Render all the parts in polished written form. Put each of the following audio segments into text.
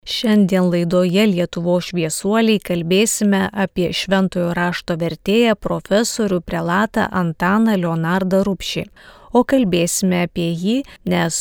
Šiandien laidoje Lietuvos šviesuoliai kalbėsime apie šventojo rašto vertėją profesorių prelatą Antaną Leonardą Rubšį. O kalbėsime apie jį, nes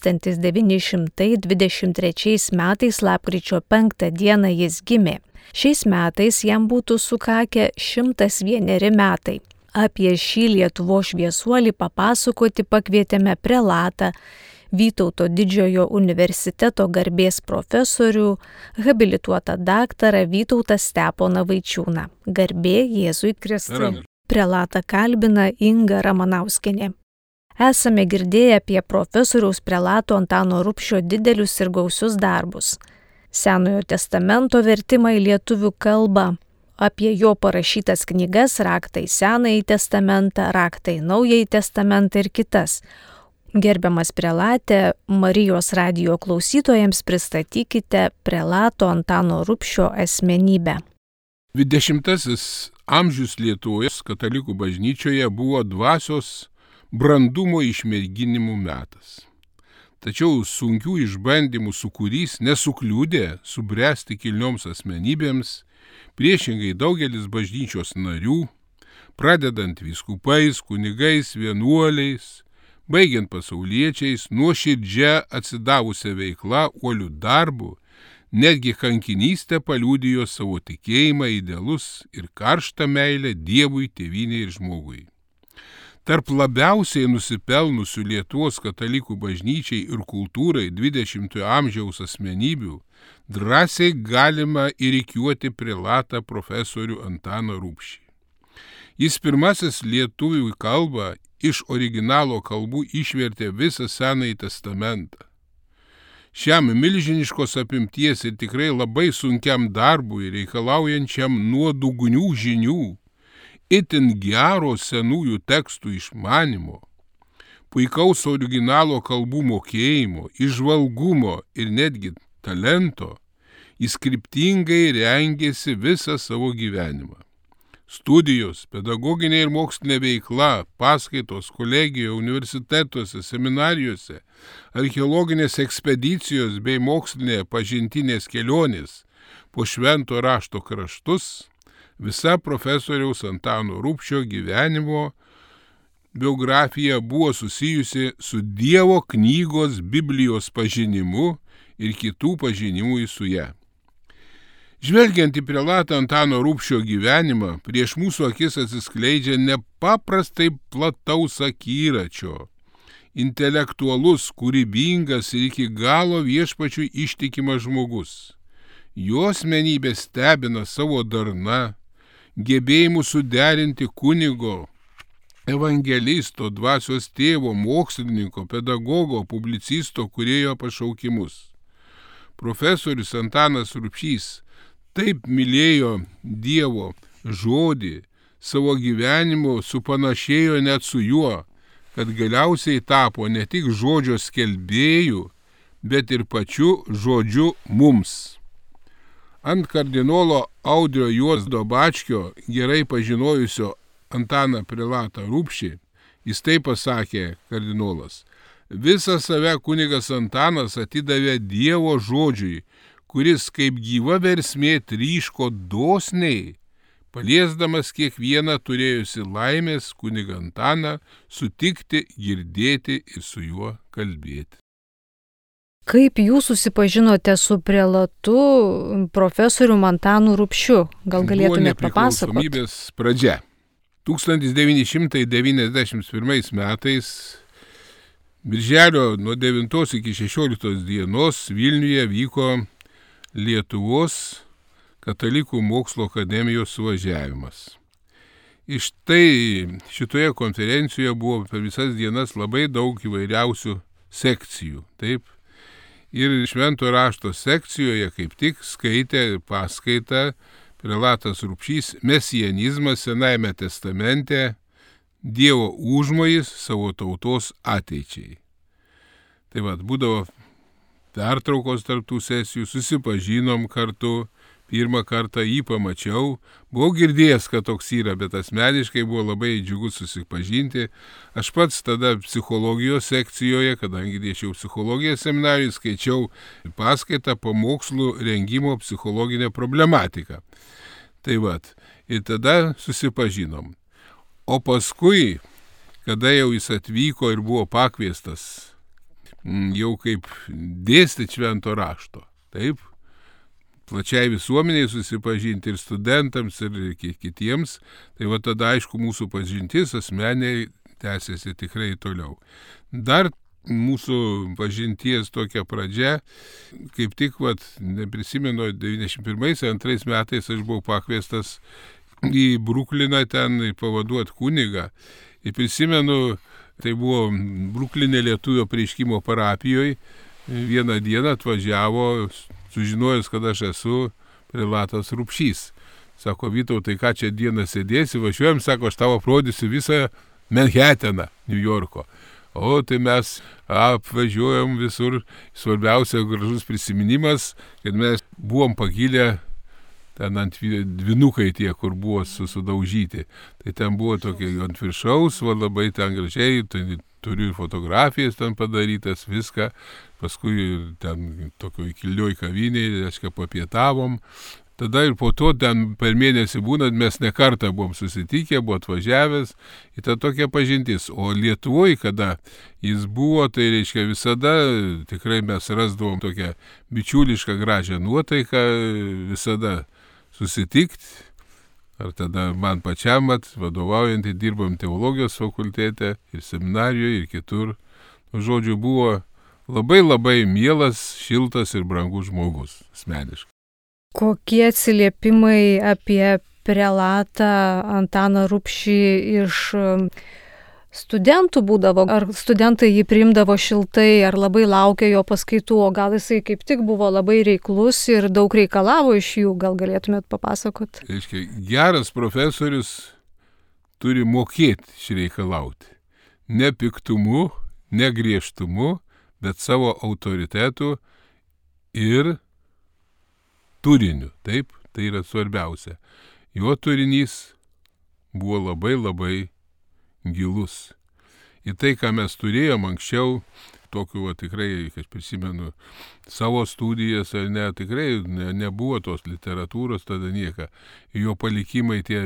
1923 metais lapkričio 5 dieną jis gimė. Šiais metais jam būtų sukakę 101 metai. Apie šį Lietuvos šviesuolį papasakoti pakvietėme prelatą, Vytauto didžiojo universiteto garbės profesorių, habilituotą daktarą Vytautą Steponą Vaičiūną. Garbė Jėzui Kristui. Prelatą kalbina Inga Ramanauskienė. Esame girdėję apie profesoriaus prelato Antano Rubšio didelius ir gausius darbus. Senojo testamento vertimą į lietuvių kalbą, apie jo parašytas knygas Raktai į Senąjį testamentą, Raktai į Naująjį testamentą ir kitas. Gerbiamas prelate, Marijos radijo klausytojams pristatykite prelato Antano Rubšio asmenybę. 20 amžius Lietuvos katalikų bažnyčioje buvo dvasios brandumo išmėginimų metas. Tačiau sunkių išbandymų sūkurys nesukliudė subręsti kilnioms asmenybėms, priešingai daugelis bažnyčios narių, pradedant vyskupais, kunigais, vienuoliais, baigiant pasauliečiais, nuoširdžia atsidavusią veiklą, uolių darbų, netgi kankinystę paliudijo savo tikėjimą, idealus ir karštą meilę Dievui, tėvynei ir žmogui. Tarp labiausiai nusipelnusių Lietuvos katalikų bažnyčiai ir kultūrai 20-ojo amžiaus asmenybių drąsiai galima įrikiuoti prelatą profesorių Antaną Rubšį. Jis pirmasis lietuvių kalbą iš originalo kalbų išvertė visą Senąjį testamentą. Šiam milžiniškos apimties ir tikrai labai sunkiam darbui reikalaujančiam nuodugnių žinių, itin gero senųjų tekstų išmanimo, puikaus originalo kalbų mokėjimo, įžvalgumo ir netgi talento, jis kryptingai rengėsi visą savo gyvenimą. Studijos, pedagoginė ir mokslinė veikla, paskaitos kolegijoje, universitetuose, seminarijose, archeologinės ekspedicijos bei mokslinė pažintinės kelionės po švento rašto kraštus, visa profesoriaus Antano Rubšio gyvenimo biografija buvo susijusi su Dievo knygos Biblijos pažinimu ir kitų pažinimų su ją. Žvelgiant į prelatą Antano Rubšio gyvenimą, prieš mūsų akis atsiskleidžia nepaprastai plataus akiračio, intelektualus, kūrybingas ir iki galo Viešpačiui ištikimas žmogus. Jo asmenybė stebina savo darna, gebėjimu suderinti kunigo, evangelisto, dvasios tėvo, mokslininko, pedagogo, publicisto, kūrėjo pašaukimus. Profesorius Antanas Rubšys taip mylėjo Dievo žodį, savo gyvenimo supanašėjo net su juo, kad galiausiai tapo ne tik žodžio skelbėjų, bet ir pačiu žodžiu mums. Ant kardinolo Audrio Juozdo Bačkio, gerai pažinojusio Antaną prelatą Rubšį, jis taip pasakė kardinolas: visą save kunigas Antanas atidavė Dievo žodžiui, kuris kaip gyva versmė tryško dosniai, paliesdamas kiekvieną turėjusi laimės kunigą Antaną sutikti, girdėti ir su juo kalbėti. Kaip jūs susipažinote su prelatu profesoriumi Antanu Rubšiu? Gal galėtumėte papasakoti? Buvo nepriklausomybės pradžia. 1991 metais, birželio nuo 9 iki 16 dienos Vilniuje vyko Lietuvos katalikų mokslo akademijos suvažiavimas. Šitoje konferencijoje buvo per visas dienas labai daug įvairiausių sekcijų. Taip. Ir švento rašto sekcijoje kaip tik skaitė paskaitą prelatas Rubšys Mesianizmas Senajame testamente, Dievo užmojis savo tautos ateičiai. Tai būdavo pertraukos tarp tų sesijų, susipažinom kartu, pirmą kartą jį pamačiau. Buvau girdėjęs, kad toks yra, bet asmeniškai buvo labai džiugu susipažinti. Aš pats tada psichologijos sekcijoje, kadangi dėsčiau psichologijos seminarijai, skaičiau paskaitą pamokslų rengimo psichologinę problematiką. Tai vat, ir tada susipažinom. O paskui, kada jau jis atvyko ir buvo pakviestas jau kaip dėstyti švento rašto, taip, plačiai visuomeniai susipažinti ir studentams, ir kitiems, tai va tada aišku mūsų pažintis asmeniai tęsiasi tikrai toliau. Dar mūsų pažinties tokia pradžia, kaip tik, neprisimenu, 91-2 metais aš buvau pakviestas į Brukliną ten pavaduoti kunigą. Ir prisimenu, tai buvo Brukline Lietuvio Apreiškimo parapijoje, vieną dieną atvažiavo, sužinojęs, kad aš esu, prelatas Rupšys. Sako, Vytautai, ką čia dieną sėdėsi, važiuojam, sako, aš tau aprodysiu visą Manhattaną, New Yorko. O tai mes apvažiuojam visur, svarbiausia gražus prisiminimas, kad mes buvom pakilę ten ant dvinukai tie, kur buvo sudaužyti. Tai ten buvo tokie ant viršaus, labai ten gražiai, tai turiu fotografijas ten padarytas, viską. Paskui ten tokio įkilioj kavinėje, reiškia, papietavom. Tada ir po to ten per mėnesį būnant mes ne kartą buvom susitikę, buvo atvažiavęs, į tą tokią pažintis. O Lietuvoje, kada jis buvo, tai reiškia visada, tikrai mes rasdavom tokią bičiulišką gražią nuotaiką, visada susitikti, ar tada man pačiam vadovaujantį dirbam teologijos fakultete ir seminarijoje ir kitur. Žodžiu, buvo labai mielas, šiltas ir brangus žmogus, asmeniškai. Kokie atsiliepimai apie prelatą Antaną Rupšį iš studentų būdavo? Ar studentai jį priimdavo šiltai, ar labai laukė jo paskaitų, o gal jisai kaip tik buvo labai reiklus ir daug reikalavo iš jų, gal galėtumėt papasakot? Reiškia, geras profesorius turi mokėti išreikalauti. Ne piktumu, ne griežtumu, bet savo autoritetu ir turiniu. Taip, tai yra svarbiausia. Jo turinys buvo labai gilus. Ir tai, ką mes turėjom anksčiau, tokiu tikrai, aš prisimenu savo studijas, ar ne, tikrai nebuvo tos literatūros tada nieka. Jo palikimai, tie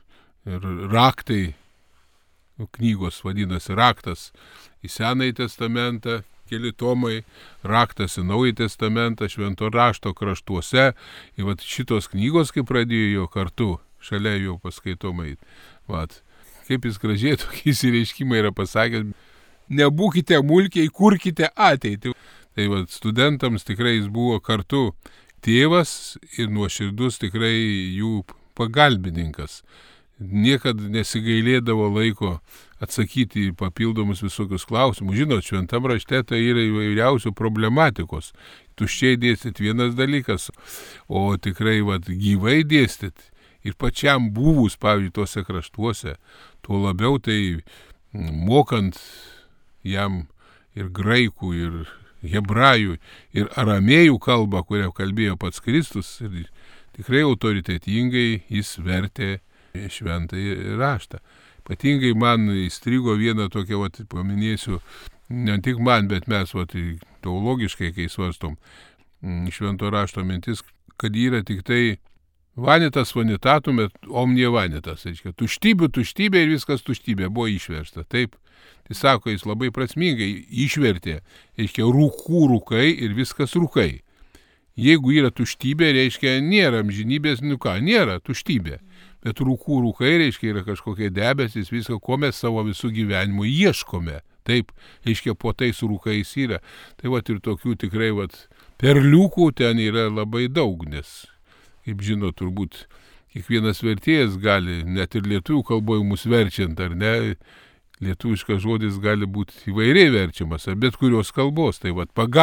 raktai, knygos vadinasi raktas į Senąjį testamentą, keli tomai, raktas į Naująjį testamentą, švento rašto kraštuose. Ir šitos knygos, kaip pradėjo jo kartu, šalia jo paskaitomai. Kaip jis gražiai tokie įsireiškimai yra pasakęs, nebūkite mulkiai, kurkite ateitį. Tai studentams tikrai jis buvo kartu tėvas ir nuoširdus tikrai jų pagalbininkas. Niekad nesigailėdavo laiko atsakyti į papildomus visokius klausimus. Žinot, šventam rašte tai yra įvairiausių problematikos. Tuščiai dėstyti vienas dalykas, o tikrai gyvai dėstyti. Ir pačiam buvus, pavyzdžiui, tuose kraštuose, tuo labiau tai mokant jam ir graikų, ir hebrajų, ir aramėjų kalbą, kurią kalbėjo pats Kristus, ir tikrai autoritetingai jis vertė šventąjį raštą. Ypatingai man įstrigo vieną tokią, paminėsiu, ne tik man, bet mes teologiškai, kai svarstom švento rašto mintis, kad yra tik tai vanitas vanitatum, bet omnia vanitas. Tuštybė ir viskas tuštybė buvo išversta. Taip, tai sako, jis labai prasmingai išvertė, rūkai ir viskas rūkai. Jeigu yra tuštybė, reiškia, nėra amžinybės, nėra tuštybė. Bet rūkai, reiškia, yra kažkokie debesis, visko, ko mes savo visų gyvenimų ieškome. Taip, reiškia, po tais rūkais yra. Tai ir tokių tikrai perliukų ten yra labai daug, nes, kaip žino, turbūt kiekvienas vertėjas gali, net ir lietuvių kalboje mus verčiant, ar ne, lietuviškas žodis gali būti įvairiai verčiamas, ar bet kurios kalbos. Tai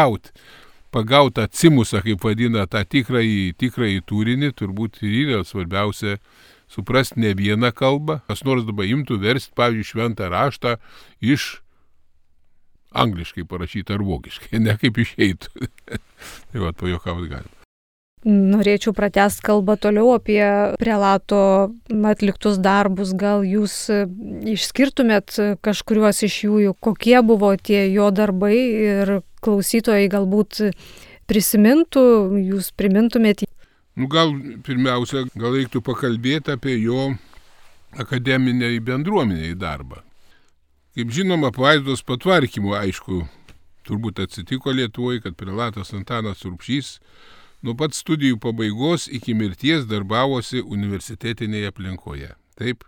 pagaut tą cimusą, kaip vadina, tą tikrąjį turinį, turbūt ir yra svarbiausia suprasti ne vieną kalbą. Kas nors dabar imtų versti, pavyzdžiui, šventą raštą iš angliškai parašytą ar vokiškai, ne kaip išeitų. Tai pajuokauti galima. Norėčiau pratęsti kalbą toliau apie prelato atliktus darbus. Gal jūs išskirtumėt kažkuriuos iš jų, kokie buvo tie jo darbai ir klausytojai galbūt prisimintų, jūs primintumėt. Gal pirmiausia, gal reiktų pakalbėti apie jo akademinį bendruomenį darbą. Kaip žinoma, apvaizdos patvarkymu, aišku, turbūt atsitiko Lietuvoje, kad prelatas Antanas Rubšys nuo pat studijų pabaigos iki mirties darbavosi universitetinėje aplinkoje. Taip,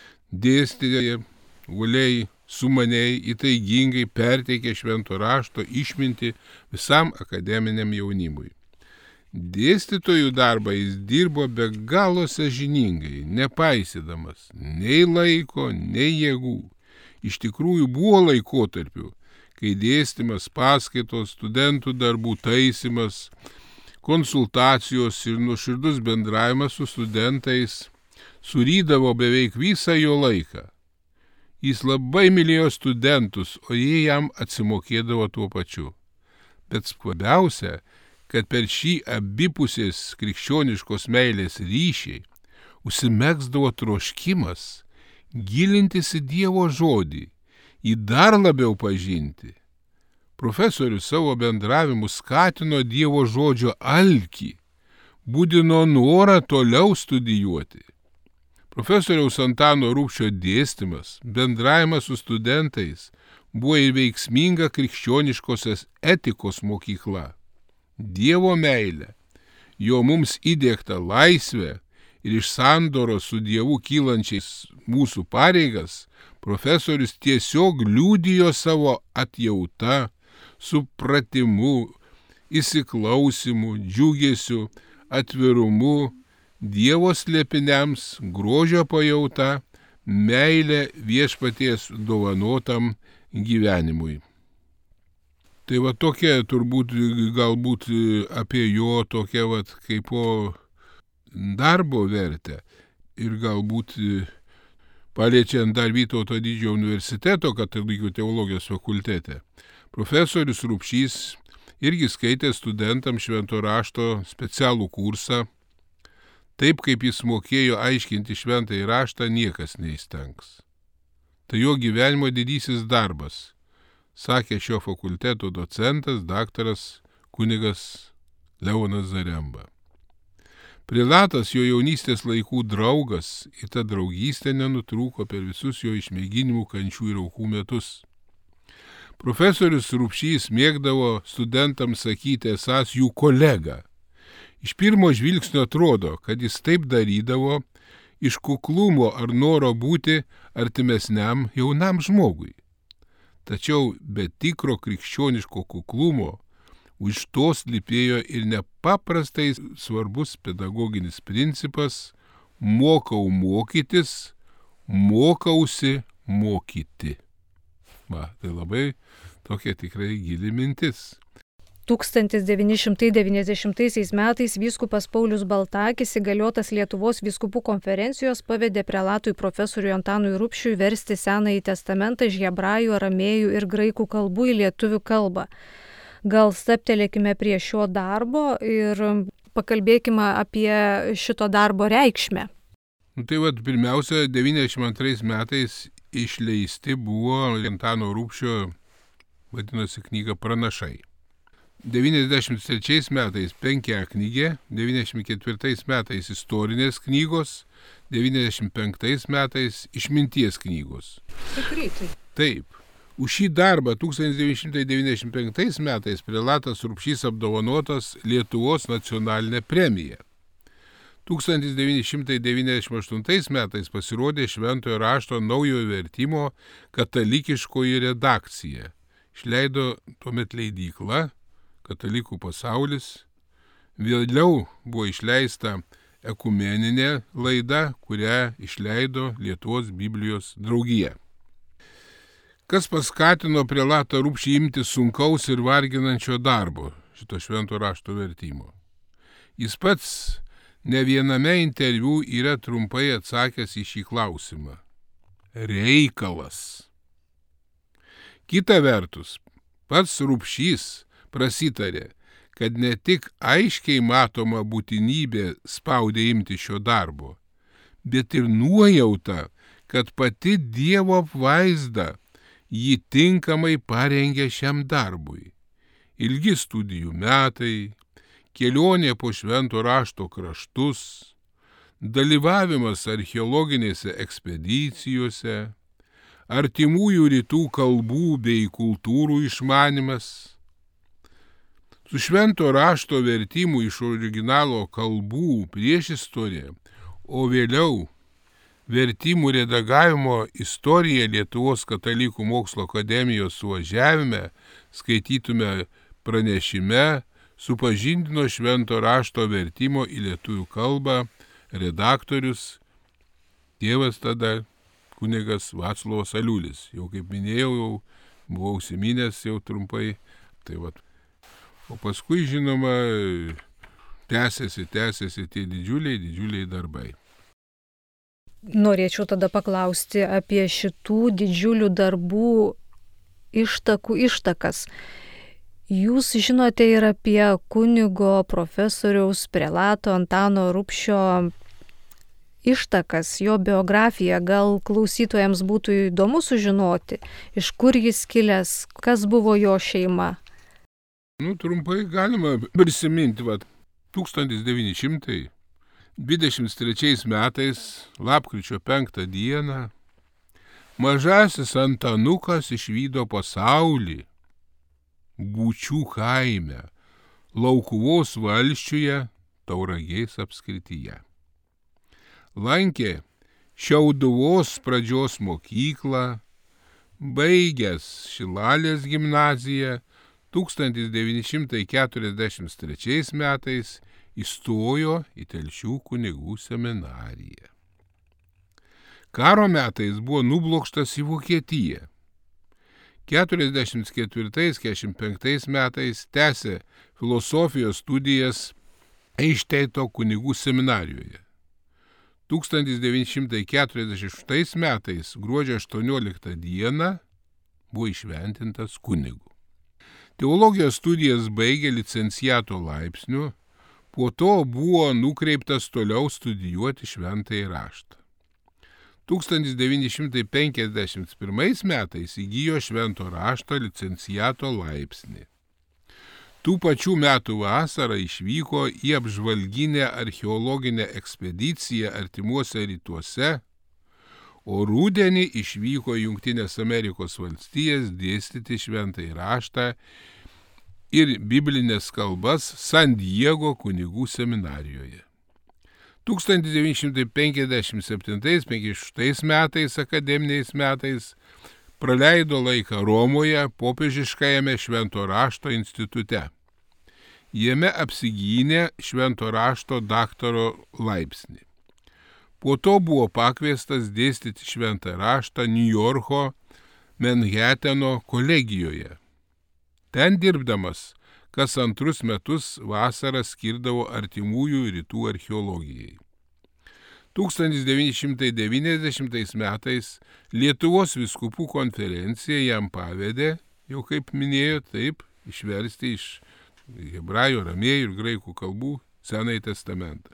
dėstė, uoliai, sumaniai, įtaigingai perteikė švento rašto išmintį visam akademiniam jaunimui. Dėstytojų darbą jis dirbo be galo sąžiningai, nepaisydamas nei laiko, nei jėgų. Iš tikrųjų buvo laikotarpių, kai dėstymas, paskaitos, studentų darbų taisymas, konsultacijos ir nuoširdus bendravimas su studentais surydavo beveik visą jo laiką. Jis labai mylėjo studentus, o jie jam atsimokėdavo tuo pačiu. Bet svarbiausia, kad per šį abipusės krikščioniškos meilės ryšiai užsimegzdavo troškimas gilintis į Dievo žodį, jį dar labiau pažinti. Profesorius savo bendravimu skatino Dievo žodžio alkį, būdino norą toliau studijuoti. Profesoriaus Antano Rubšio dėstymas, bendravimas su studentais buvo ir veiksminga krikščioniškosios etikos mokykla. Dievo meilė, jo mums įdiegta laisvė ir iš sandoros su Dievu kylančiais mūsų pareigas, profesorius tiesiog liudijo savo atjautą, supratimu, įsiklausimu, džiugesiu, atvirumu, Dievo slėpiniams, grožio pajauta, meilė viešpaties dovanotam gyvenimui. Tai va tokia turbūt galbūt apie jo tokia kaip darbo vertę ir galbūt paliečiant dar Vytauto didžiojo universiteto katalikų teologijos fakultete. Profesorius Rubšys irgi skaitė studentams švento rašto specialų kursą. Taip kaip jis mokėjo aiškinti šventąjį raštą, niekas neįstengs. Tai jo gyvenimo didysis darbas, sakė šio fakulteto docentas, daktaras kunigas Leonas Zaremba. Prelatas jo jaunystės laikų draugas ir ta draugystė nenutrūko per visus jo išmėginimų, kančių ir aukų metus. Profesorius Rubšys mėgdavo studentams sakyti esąs jų kolega. Iš pirmo žvilgsnio atrodo, kad jis taip darydavo iš kuklumo ar noro būti artimesniam jaunam žmogui. Tačiau be tikro krikščioniško kuklumo už to slypėjo ir nepaprastai svarbus pedagoginis principas mokau mokytis, mokausi mokyti. Tai labai tokia tikrai gili mintis. 1990 metais vyskupas Paulius Baltakis, įgaliotas Lietuvos vyskupų konferencijos, pavedė prelatui profesoriui Antanui Rubšiui versti Senąjį testamentą iš hebrajų, aramėjų ir graikų kalbų į lietuvių kalbą. Gal stabtelėkime prie šio darbo ir pakalbėkime apie šito darbo reikšmę. Pirmiausia, 92 metais išleisti buvo Antano Rubšio, vadinosi knyga Pranašai. 93 metais penkiaknygė, 94 metais istorinės knygos, 95 metais išminties knygos. Taip. Už šį darbą 1995 metais prelatas Rubšys apdovanotas Lietuvos nacionalinė premija. 1998 metais pasirodė Šventojo rašto naujojo vertimo katalikiškoji redakcija. Išleido tuomet leidykla Katalikų pasaulis. Vėliau buvo išleista ekumeninė laida, kurią išleido Lietuvos Biblijos draugija. Kas paskatino prelatą Rubšį imtis sunkaus ir varginančio darbo, šito švento rašto vertimo? Jis pats ne viename interviu yra trumpai atsakęs į šį klausimą. Reikalas. Kita vertus, pats Rubšys prasitarė, kad ne tik aiškiai matoma būtinybė spaudė imti šio darbo, bet ir nuojauta, kad pati Dievo apvaizda jį tinkamai parengė šiam darbui. Ilgi studijų metai, kelionė po švento rašto kraštus, dalyvavimas archeologinėse ekspedicijose, artimųjų rytų kalbų bei kultūrų išmanimas. Su švento rašto vertimu iš originalo kalbų priešistorė, o vėliau vertimų redagavimo istorija Lietuvos katalikų mokslo akademijos suvažiavime, skaitytume pranešime, supažindino švento rašto vertimo į lietuvių kalbą redaktorius, tėvas tada kunigas Vaclovas Aliulis. Jau kaip minėjau, jau buvau užsiminęs jau trumpai. Tai vat. O paskui, žinoma, tęsiasi tie didžiuliai darbai. Norėčiau tada paklausti apie šitų didžiulių darbų ištakas. Jūs žinote ir apie kunigo profesoriaus prelato Antano Rubšio ištakas, jo biografiją. Gal klausytojams būtų įdomu sužinoti, iš kur jis kilęs, kas buvo jo šeima. Trumpai galima prisiminti, 1923 metais, lapkričio 5 dieną, mažasis Antanukas išvydo pasaulį Būčių kaime, Laukuvos valsčiuje, Tauragės apskrityje. Lankė Šiauduvos pradžios mokyklą, baigęs Šilalės gimnaziją, 1943 metais įstojo į Telšių kunigų seminariją. Karo metais buvo nublokštas į Vokietiją. 1944-1945 metais tęsė filosofijos studijas Eišteito kunigų seminarijoje. 1946 metais gruodžio 18 dieną buvo įšventintas kunigu. Teologijos studijas baigė licenciato laipsniu, po to buvo nukreiptas toliau studijuoti šventąjį raštą. 1951 metais įgijo švento rašto licenciato laipsnį. Tų pačių metų vasarą išvyko į apžvalginę archeologinę ekspediciją artimuose rytuose, o rudenį išvyko į Jungtines Amerikos valstijas dėstyti šventąjį raštą ir biblinės kalbas San Diego kunigų seminarijoje. 1957-1956 metais, akademiniais metais, praleido laiką Romoje popiežiškajame švento rašto institute. Jame apsigynė švento rašto daktaro laipsnį. Po to buvo pakviestas dėstyti šventą raštą Niujorko Manhatano kolegijoje. Ten dirbdamas, kas antrus metus vasarą skirdavo artimųjų rytų archeologijai. 1990 metais Lietuvos vyskupų konferencija jam pavedė, jau kaip minėjo, taip, išversti iš hebrajų, aramėjų ir graikų kalbų Senąjį testamentą.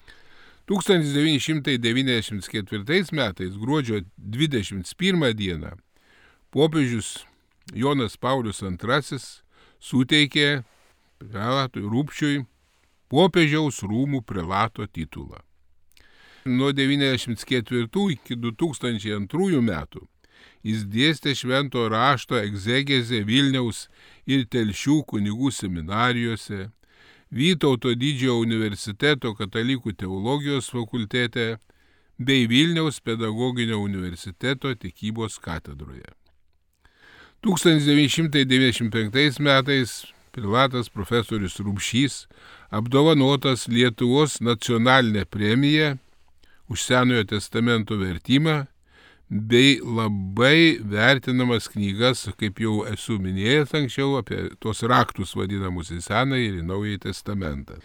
1994 metais gruodžio 21 dieną popiežius Jonas Paulius II suteikė prelatui Rubšiui popiežiaus rūmų prelato titulą. Nuo 1994 iki 2002 metų jis dėstė švento rašto egzegezę Vilniaus ir Telšių kunigų seminarijose, Vytauto didžiojo universiteto katalikų teologijos fakultete bei Vilniaus pedagoginio universiteto tikybos katedroje. 1995 metais prelatas profesorius Rubšys apdovanotas Lietuvos nacionalinę premiją už Senojo testamento vertimą bei labai vertinamas knygas, kaip jau esu minėjęs anksčiau, apie tos raktus vadinamus į Senąjį ir į Naująjį testamentą.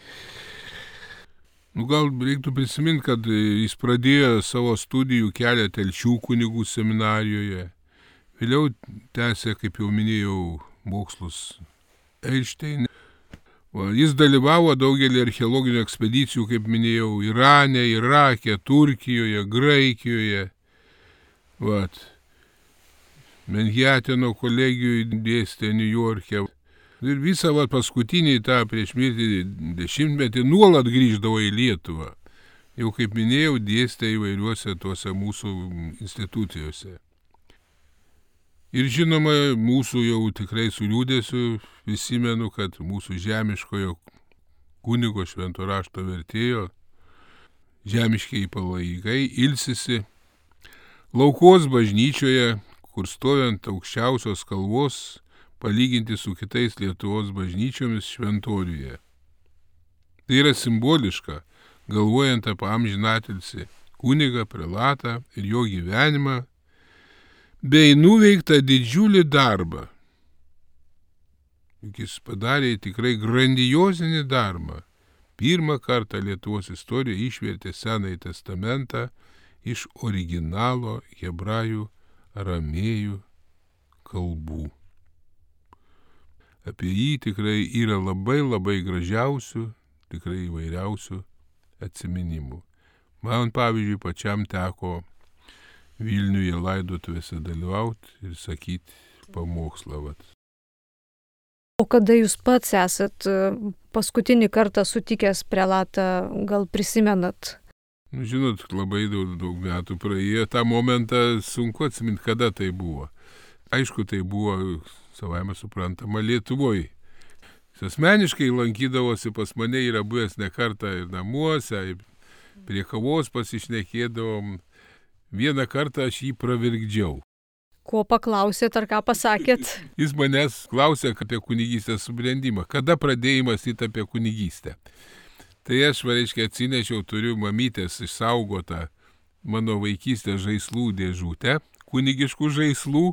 Gal reiktų prisiminti, kad jis pradėjo savo studijų kelią Telšių kunigų seminarijoje, vėliau tęsė, kaip jau minėjau, mokslus Eišteine. Jis dalyvavo daugelį archeologinių ekspedicijų, kaip minėjau, Irane, Irake, Turkijoje, Graikijoje. Manhatano kolegijoje dėstė New York'e. Ir visą paskutinį tą prieš mirtį dešimtmetį nuolat grįždavo į Lietuvą. Jau kaip minėjau, dėstė įvairiuose tuose mūsų institucijose. Ir žinoma, mūsų jau tikrai su liūdėsiu prisimenu, kad mūsų žemiškojo kunigo švento rašto vertėjo žemiškiai palaikai ilsisi Laukos bažnyčioje, kur stovint aukščiausios kalvos, palyginti su kitais Lietuvos bažnyčiomis šventoriuje. Tai yra simboliška, galvojant apie amžinatilsį kunigą, prelatą ir jo gyvenimą, bei nuveiktą didžiulį darbą. Juk jis padarė tikrai grandiozinį darbą. Pirmą kartą Lietuvos istorija išvertė Senąjį testamentą iš originalo hebrajų, aramėjų kalbų. Apie jį tikrai yra labai gražiausių, tikrai įvairiausių atsiminimų. Man, pavyzdžiui, pačiam teko Vilniuje laidotuvėse dalyvauti ir sakyti pamokslą. O kada jūs pats esat paskutinį kartą sutikęs prelatą, gal prisimenat? Žinot, labai daug metų praėjo. Tą momentą sunku atsiminti, kada tai buvo. Aišku, tai buvo savaime suprantama Lietuvoje. Jis asmeniškai lankydavosi pas mane, yra buvęs ne kartą ir namuose, prie kavos pasišnekėdavom. Vieną kartą aš jį pravirkdžiau. Ko paklausėt ar ką pasakėt? Jis manęs klausė apie kunigystės subrendimą. Kada pradėjai mąstyti apie kunigystę? Tai aš, atsinešiau, turiu mamytės išsaugotą mano vaikystės žaislų dėžutę, kunigiškų žaislų.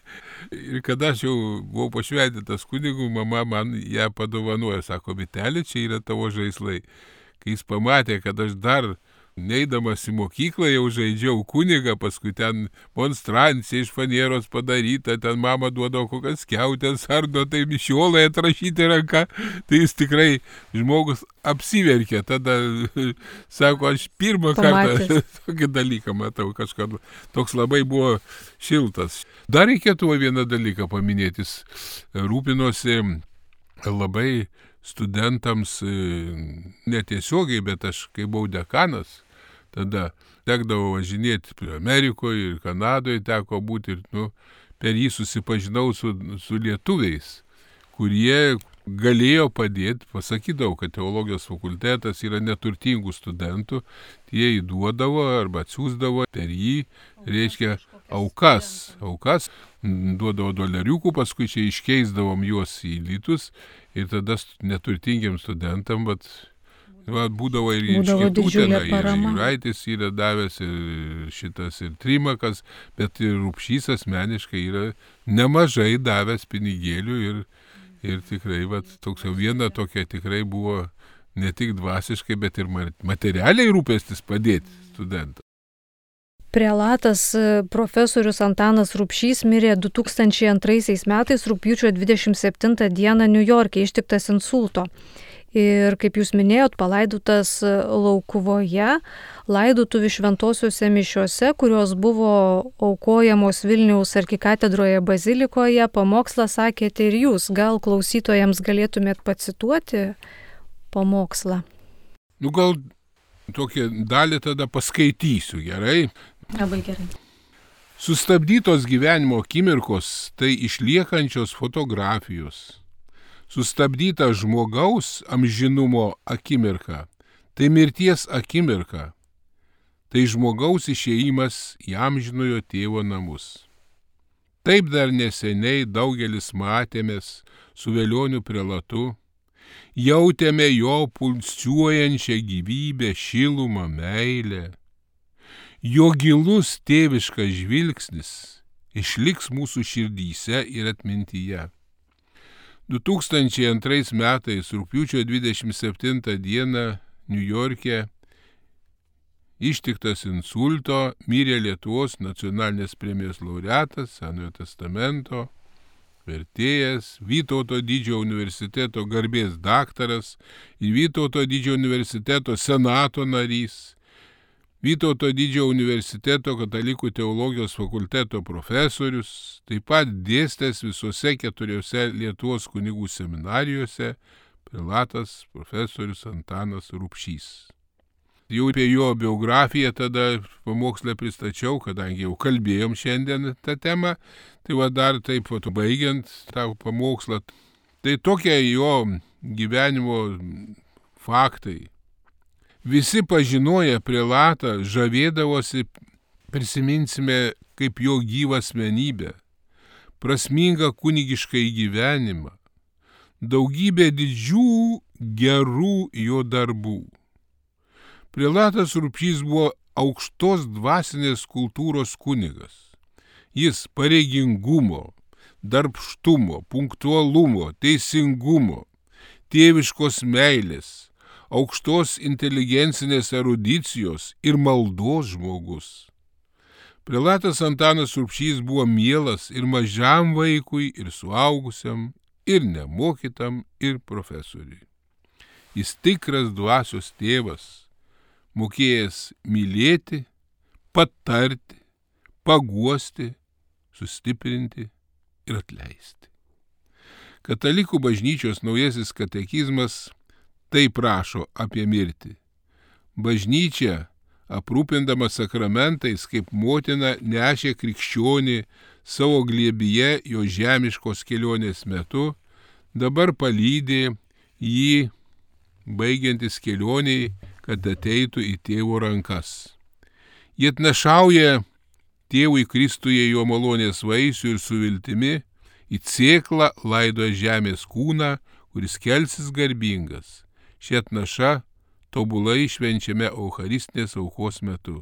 Ir kada aš jau buvau pašventintas kunigu, mama man ją padovanojo, sako, Vitelė, čia yra tavo žaislai. Kai jis pamatė, kad aš dar neidamas į mokyklą jau žaidžiau kunigą, paskui ten monstrancija iš fanieros padaryta, ten mama duodavo kokias skiautės ardo, tai mišiolai atrašyti ranką, tai jis tikrai žmogus apsiverkė. Tada, sako, aš pirmą kartą tokį dalyką matau, kažkada toks labai buvo šiltas. Dar reikėtų vieną dalyką paminėti, jis rūpinosi labai studentams netiesiogiai, bet aš, kai buvau dekanas, tada tekdavo važinėti Amerikoje ir Kanadoje, teko būti ir per jį susipažinau su lietuviais, kurie galėjo padėti. Pasakydavau, kad teologijos fakultetas yra neturtingų studentų, jie įduodavo arba atsiųsdavo per jį, reiškia, aukas, duodavo doleriukų, paskui čia iškeisdavom juos į litus ir tada neturtingiems studentam, būdavo ir iš kitų tenai, ir Juraitis yra davęs, ir šitas, ir Trimakas, bet ir Rupšys asmeniškai yra nemažai davęs pinigėlių ir tikrai, toks jau viena tokia tikrai buvo ne tik dvasiškai, bet ir materialiai rūpestis padėti studentams. Prelatas profesorius Antanas Rupšys mirė 2002 metais rugpjūčio 27 dieną Niujorke, ištiktas insulto. Ir, kaip jūs minėjot, palaidotas Laukuvoje, laidotuvių šventosiuose mišiuose, kurios buvo aukojamos Vilniaus arkikatedroje bazilikoje, pamokslą sakėte ir jūs. Gal klausytojams galėtumėt pacituoti pamokslą? Gal tokią dalį tada paskaitysiu, gerai? Labai gerai. Sustabdytos gyvenimo akimirkos tai išliekančios fotografijos. Sustabdyta žmogaus amžinumo akimirka, tai mirties akimirka, tai žmogaus išėjimas į amžinojo tėvo namus. Taip dar neseniai daugelis matėmės su Velioniu prelatu, jautėme jo pulsuojančią gyvybę, šilumą, meilę. Jo gilus tėviškas žvilgsnis išliks mūsų širdyse ir atmintyje. 2002 metais, rugpjūčio 27 dieną, Niujorke, ištiktas insulto, mirė Lietuvos nacionalinės premijos laureatas, Senojo testamento vertėjas, Vytauto didžiojo universiteto garbės daktaras ir Vytauto didžiojo universiteto senato narys, Vytauto didžiojo universiteto katalikų teologijos fakulteto profesorius, taip pat dėstęs visose 4 Lietuvos kunigų seminarijose, prelatas profesorius Antanas Rubšys. Jau apie jo biografiją tada pamokslę pristačiau, kadangi jau kalbėjom šiandien tą temą, tai va dar taip baigiant tą pamokslą. Tai tokie jo gyvenimo faktai. Visi pažinoję prelatą žavėdavosi, prisiminsime, kaip jo gyvą asmenybę, prasmingą kunigišką gyvenimą, daugybę didžių gerų jo darbų. Prelatas Rubšys buvo aukštos dvasinės kultūros kunigas. Jis pareigingumo, darbštumo, punktualumo, teisingumo, tėviškos meilės, aukštos inteligencinės erudicijos ir maldos žmogus. Prelatas Antanas Rubšys buvo mielas ir mažam vaikui, ir suaugusiam, ir nemokytam, ir profesoriui. Jis tikras dvasios tėvas, mokėjęs mylėti, patarti, paguosti, sustiprinti ir atleisti. Katalikų bažnyčios naujasis katekizmas taip rašo apie mirtį. Bažnyčia, aprūpindama sakramentais kaip motina, nešė krikščionį savo glėbyje jo žemiškos kelionės metu, dabar palydė jį baigiantis kelioniai, kad ateitų į tėvo rankas. Jie atnašauja tėvui Kristuje jo malonės vaisių ir su viltimi į cėklą laidoja žemės kūną, kuris kelsis garbingas. Ši atnaša tobulai švenčiame eucharistinės aukos metu.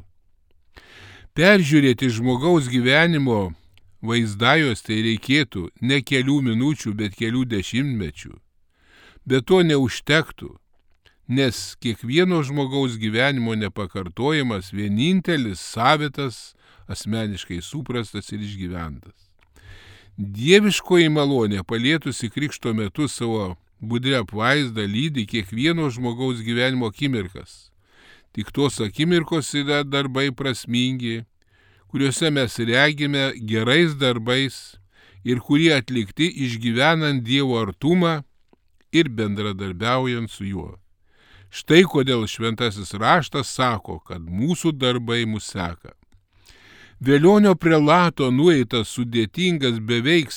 Peržiūrėti žmogaus gyvenimo vaizdajos tai reikėtų ne kelių minučių, bet kelių dešimtmečių. Bet to neužtektų, nes kiekvieno žmogaus gyvenimo nepakartojamas, vienintelis, savitas, asmeniškai suprastas ir išgyventas. Dieviškoji malonė palietusi krikšto metu savo budrę apvaizdą lydi kiekvieno žmogaus gyvenimo akimirkas. Tik tos akimirkos yra darbai prasmingi, kuriuose mes regime gerais darbais ir kurie atlikti išgyvenant Dievo artumą ir bendradarbiaujant su juo. Štai kodėl šventasis raštas sako, kad mūsų darbai mus seka. Velionio prelato nueitas sudėtingas beveik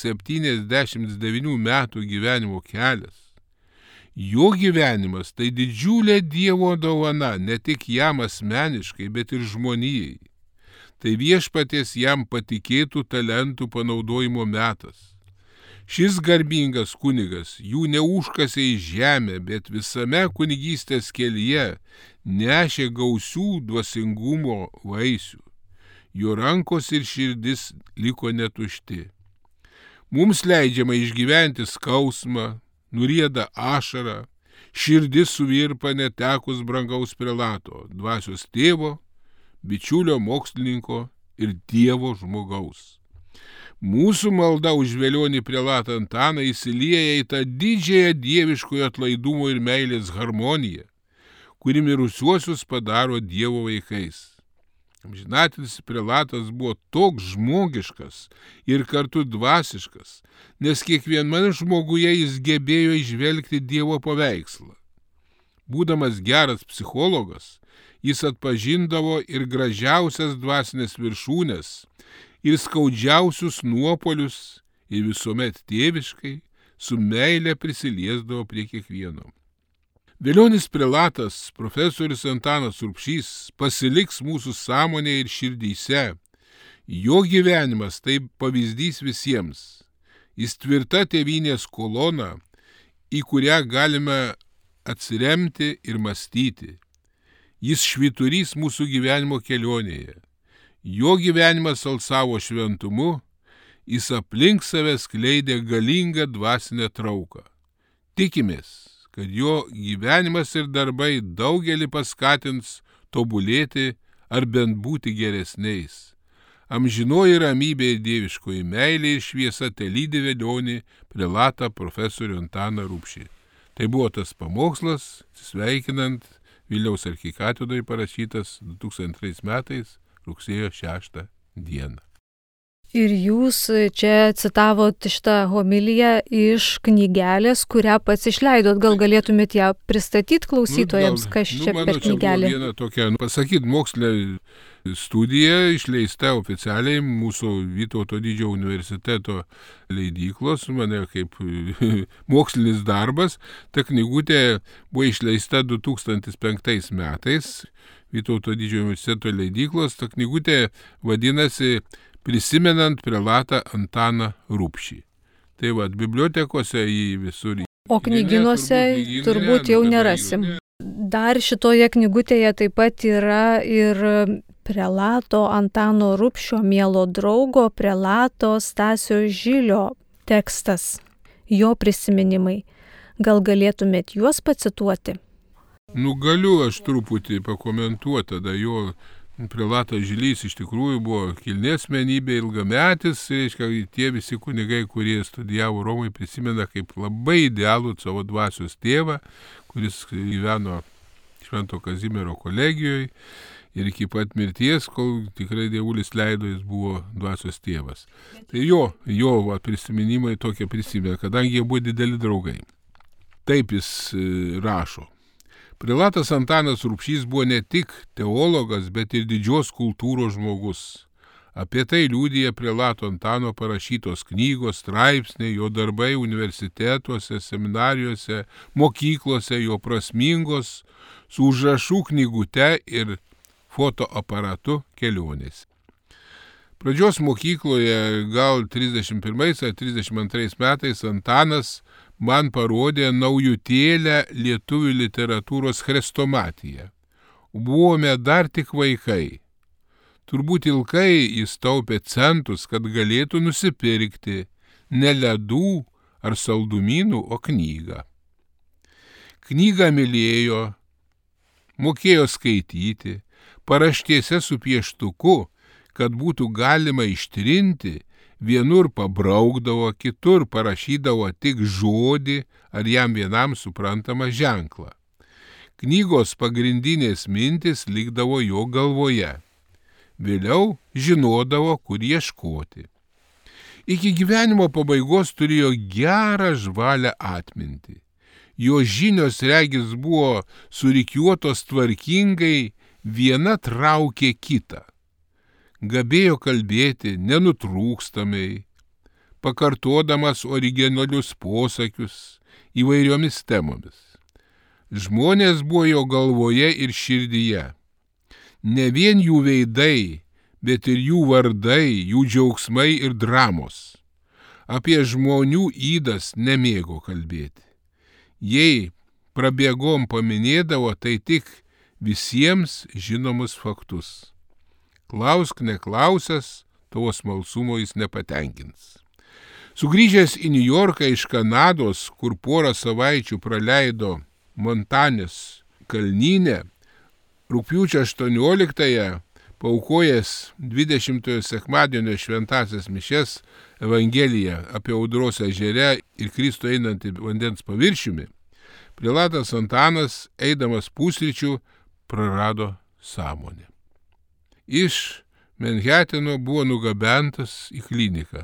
79 metų gyvenimo kelias. Jo gyvenimas tai didžiulė Dievo dovana ne tik jam asmeniškai, bet ir žmonijai. Tai viešpaties jam patikėtų talentų panaudojimo metas. Šis garbingas kunigas jų neužkasė į žemę, bet visame kunigystės kelyje nešė gausių dvasingumo vaisių. Jo rankos ir širdis liko netušti. Mums leidžiama išgyventi skausmą, nurieda ašarą, širdis suvirpa netekus brangaus prelato, dvasios tėvo, bičiulio mokslininko ir Dievo žmogaus. Mūsų malda už velionį prelatą Antaną įsilieja į tą didžiąją dieviškojo atlaidumo ir meilės harmoniją, kuri mirusiuosius padaro Dievo vaikais. Amžinatilsį prelatas buvo toks žmogiškas ir kartu dvasiškas, nes kiekviename žmoguje jis gebėjo įžvelgti Dievo paveikslą. Būdamas geras psichologas, jis atpažindavo ir gražiausias dvasinės viršūnes, ir skaudžiausius nuopolius, ir visuomet tėviškai, su meile prisiliesdavo prie kiekvieno. Velionis prelatas, profesorius Antanas Rubšys, pasiliks mūsų sąmonėje ir širdyse. Jo gyvenimas tai pavyzdys visiems. Jis tvirta tėvynės kolona, į kurią galime atsiremti ir mąstyti. Jis švyturys mūsų gyvenimo kelionėje. Jo gyvenimas alsavo šventumu, jis aplink save skleidė galingą dvasinę trauką. Tikimės, kad jo gyvenimas ir darbai daugelį paskatins tobulėti ar bent būti geresniais. amžinoji ramybė ir dieviškoji meilė ir šviesa telydi velionį prelatą profesorių Antaną Rubšį. Tai buvo tas pamokslas, sveikinant Vilniaus arkikatedroje parašytas 2002 metais rugsėjo 6 dieną. Ir jūs čia citavot šitą homiliją iš knygelės, kurią pats išleidot. Gal galėtumėt ją pristatyti klausytojams, kas čia per knygelė? Čia buvo viena tokia, mokslinė studija išleista oficialiai mūsų Vytauto didžiojo universiteto leidyklos, mane kaip mokslinis darbas. Ta knygutė buvo išleista 2005 metais Vytauto didžiojo universiteto leidyklos. Ta knygutė vadinasi Prisimenant prelatą Antaną Rubšį. Tai va, bibliotekose jį visur. O knyginuose turbūt jau nerasim. Dar šitoje knygutėje taip pat yra ir prelato Antano Rubšio mielo draugo prelato Stasio Žilio tekstas, jo prisiminimai. Gal galėtumėt juos pacituoti? Galiu aš truputį pakomentuoti tada jo. Prelatas Žilys iš tikrųjų buvo kilni asmenybė, ilgametis, reiškia, tie visi kunigai, kurie studijavo Romoje, prisimena kaip labai idealų savo dvasios tėvą, kuris gyveno Švento Kazimiero kolegijoje ir iki pat mirties, kol tikrai dievulis leido, jis buvo dvasios tėvas. Tai jo prisiminimai tokie prisimena, kadangi jie buvo dideli draugai. Taip jis rašo. Prelatas Antanas Rubšys buvo ne tik teologas, bet ir didžios kultūros žmogus. Apie tai liudija prelato Antano parašytos knygos, straipsniai, jo darbai universitetuose, seminarijose, mokyklose, jo prasmingos, su užrašų knygute ir fotoaparatu kelionės. Pradžios mokykloje gal 31 ar 32 metais Antanas man parodė naujutėlę lietuvių literatūros chrestomatiją. Buvome dar tik vaikai. Turbūt ilgai jis taupė centus, kad galėtų nusipirkti ne ledų ar saldumynų, o knygą. Knygą mylėjo, mokėjo skaityti, paraštėse su pieštuku, kad būtų galima ištrinti, vienur pabraukdavo, kitur parašydavo tik žodį ar jam vienam suprantamą ženklą. Knygos pagrindinės mintis likdavo jo galvoje. Vėliau žinodavo, kur ieškoti. Iki gyvenimo pabaigos turėjo gerą žvalią atmintį. Jo žinios regis buvo surikiuotos tvarkingai, viena traukė kitą. Gabėjo kalbėti nenutrūkstamai, pakartodamas originalius posakius įvairiomis temomis. Žmonės buvo jo galvoje ir širdyje. Ne vien jų veidai, bet ir jų vardai, jų džiaugsmai ir dramos. Apie žmonių ydas nemėgo kalbėti. Jei prabėgom paminėdavo, tai tik visiems žinomus faktus. Klausk neklausęs, tavo smalsumo jis nepatenkins. Sugrįžęs į Niujorką iš Kanados, kur porą savaičių praleido Montanės kalnyne, rugpjūčio 18-ąją, paaukojęs 20-ojo sekmadienio šventąsias mišias Evangeliją apie audros ežere ir Kristų einantį vandens paviršiumi, prelatas Antanas, eidamas pusryčių, prarado sąmonę. Iš Manhatano buvo nugabentas į kliniką.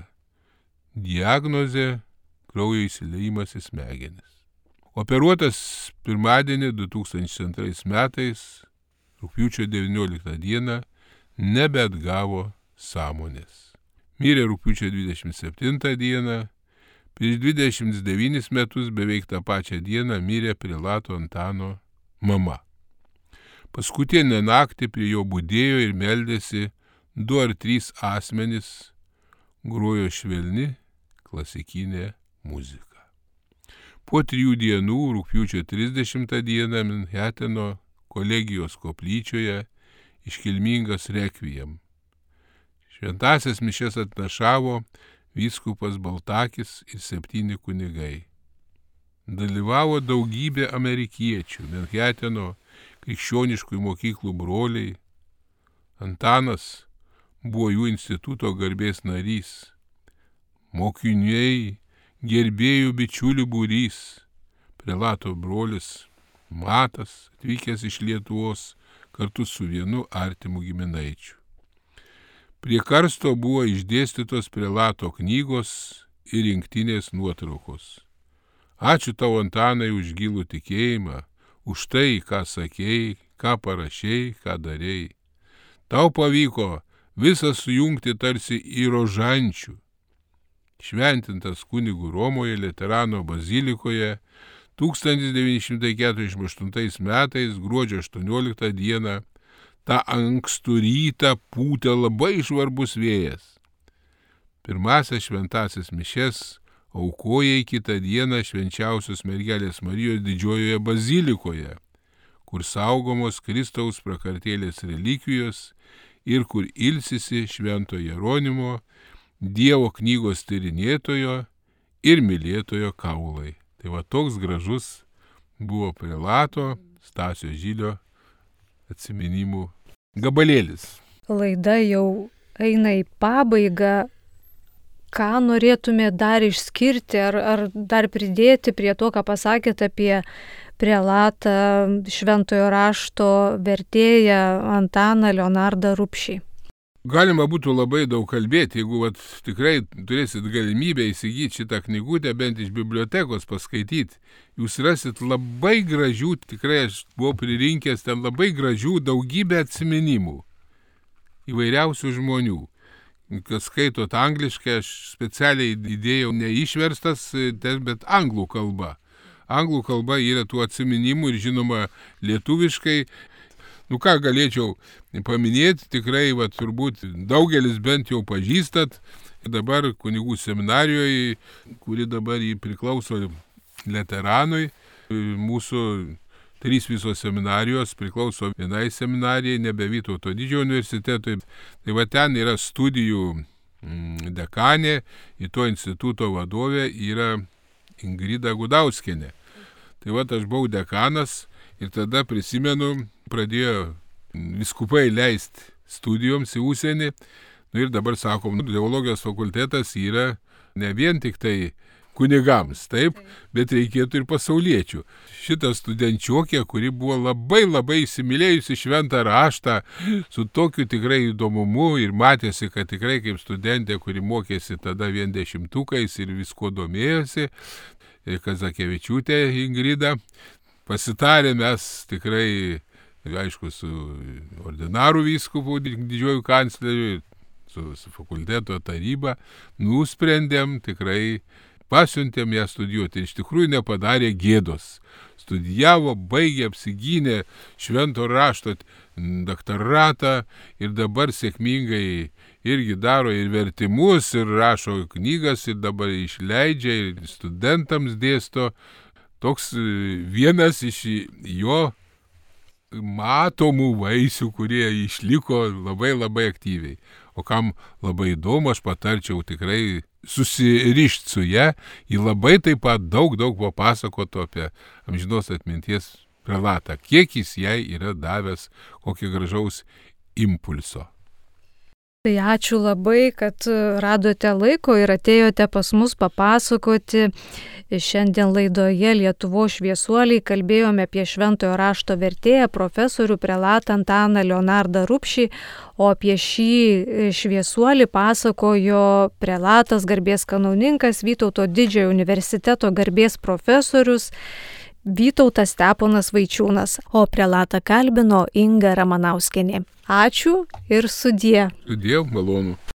Diagnozė – kraujo įsiliejimas į smegenis. Operuotas pirmadienį 2002 metais, rugpjūčio 19 dieną, nebeatgavo sąmonės. Mirė rugpjūčio 27 dieną, prieš 29 metus beveik tą pačią dieną mirė prelato Antano mama. Paskutinę naktį prie jo budėjo ir meldėsi 2 ar 3 asmenys, grojo švelni klasikinė muzika. Po 3 dienų, rugpjūčio 30 dieną, Manhatano kolegijos koplyčioje iškilmingas rekviem. Šventąsias mišias atnašavo vyskupas Baltakis ir 7 kunigai. Dalyvavo daugybė amerikiečių, Manhatano krikščioniškųjų mokyklų broliai. Antanas buvo jų instituto garbės narys. Mokiniai, gerbėjų bičiulių būrys, prelato brolis Matas, atvykęs iš Lietuvos kartu su vienu artimu giminaičiu. Prie karsto buvo išdėstytos prelato knygos ir rinktinės nuotraukos. Ačiū tau, Antanai, už gilų tikėjimą, už tai, ką sakėjai, ką parašėjai, ką darėjai. Tau pavyko visą sujungti tarsi į rožančių. Šventintas kunigų Romoje Laterano bazilikoje 1948 metais gruodžio 18 dieną tą ankstų rytą pūtė labai žvarbus vėjas. Pirmasias šventasias mišias aukoja kitą dieną Švenčiausios Mergelės Marijos didžiojoje bazilikoje, kur saugomos Kristaus prakartėlės relikvijos ir kur ilsisi Švento Jeronimo, Dievo knygos tyrinėtojo ir mylėtojo kaulai. Tai va toks gražus buvo prelato Stasio Žylio atsiminimų gabalėlis. Laida jau eina į pabaigą. Ką norėtume dar išskirti ar dar pridėti prie to, ką pasakėte apie prelatą Šventojo rašto vertėją Antaną Leonardą Rupšį? Galima būtų labai daug kalbėti, jeigu tikrai turėsit galimybę įsigyti šitą knygutę, bent iš bibliotekos paskaityti. Jūs rasit labai gražių, tikrai aš buvau pririnkęs ten labai gražių daugybę atsiminimų įvairiausių žmonių. Kas skaitot angliškai, aš specialiai įdėjau neišverstas, bet anglų kalba. Anglų kalba yra tų atsiminimų ir žinoma lietuviškai. Ką galėčiau paminėti, tikrai turbūt daugelis bent jau pažįstat. Dabar kunigų seminarijoje, kuri dabar jį priklauso Lateranui, mūsų 3 visos seminarijos priklauso vienai seminarijai, nebe Vytauto Didžiojo universitetui. Tai ten yra studijų dekanė, į to instituto vadovė yra Ingrida Gudauskienė. Tai aš buvau dekanas ir tada prisimenu, pradėjo vyskupai leisti studijoms į užsienį. Ir dabar sakom, teologijos fakultetas yra ne vien tik tai kunigams, taip, bet reikėtų ir pasauliečių. Šitą studenčiokė, kuri buvo labai įsimylėjusi šventą raštą, su tokiu tikrai įdomumu ir matėsi, kad tikrai kaip studentė, kuri mokėsi tada vien 10-ukais ir visko domėjosi, Kazakevičiūtė Ingrida, pasitarė mes tikrai, aišku, su ordinarų vyskupu, didžiuoju kancleriu, su fakulteto taryba, nusprendėm tikrai, pasiuntėm ją studijuoti ir iš tikrųjų nepadarė gėdos. Studijavo, baigė, apsigynė švento rašto daktaratą ir dabar sėkmingai irgi daro ir vertimus, ir rašo knygas, ir dabar išleidžia, ir studentams dėsto. Toks vienas iš jo matomų vaisių, kurie išliko labai aktyviai. O kam labai įdomu, aš patarčiau tikrai susirišti su ją, ji labai taip pat daug papasakotų apie amžinos atminties prelatą, kiek jis jai yra davęs kokio gražaus impulso. Tai ačiū labai, kad radote laiko ir atėjote pas mus papasakoti. Šiandien laidoje Lietuvos šviesuoliai kalbėjome apie Šventojo rašto vertėją profesorių prelatą Antaną Leonardą Rupšį, o apie šį šviesuolį pasakojo prelatas, garbės kanauninkas, Vytauto Didžiojo universiteto garbės profesorius Vytautas Steponas Vaičiūnas, o prelatą kalbino Inga Ramanauskienė. Ačiū ir sudie. Sudie, malonu.